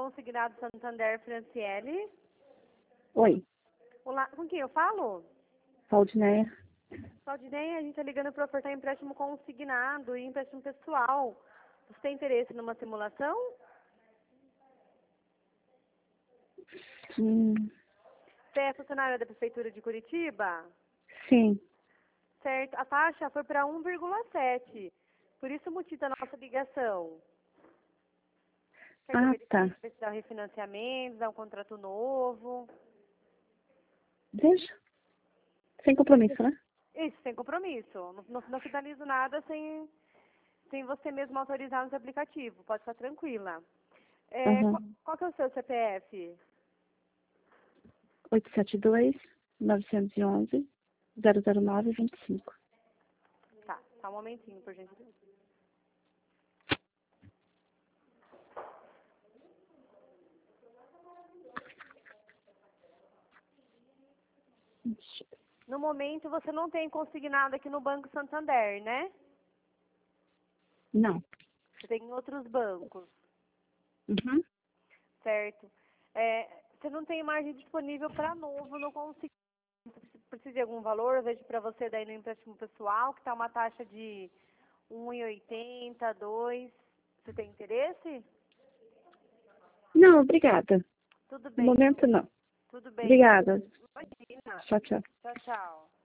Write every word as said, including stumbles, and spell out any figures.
consignado Santander, Franciele. Oi, Olá, com quem eu falo? Valdineia. Claudinei, a gente está ligando para ofertar empréstimo consignado e empréstimo pessoal. Você tem interesse numa simulação? Hum, Você é funcionária da Prefeitura de Curitiba? sim. Certo. A taxa foi para um vírgula sete. Por isso o motivo da nossa ligação. Quer que eu Ah, verifique tá. se precisar um refinanciamento, dar um contrato novo? Veja. Sem compromisso, né? Isso, sem compromisso. Não, não, não finalizo nada sem, sem você mesmo autorizar nos aplicativos. Pode ficar tranquila. É, qual, Uhum. qual que é o seu C P F? oito sete dois, nove um um, zero zero nove, vinte e cinco. Tá, só um momentinho, por gentileza. No momento, você não tem consignado aqui no Banco Santander, né? Não. Você tem em outros bancos, Uhum. certo? É, você não tem margem disponível para novo, não consigo. Precisa de algum valor, eu vejo para você daí no empréstimo pessoal, que está uma taxa de um e oitenta, dois. Você tem interesse? Não, obrigada. Tudo No bem, momento, não. tudo bem. Obrigada. Imagina. Tchau, tchau. Tchau, tchau.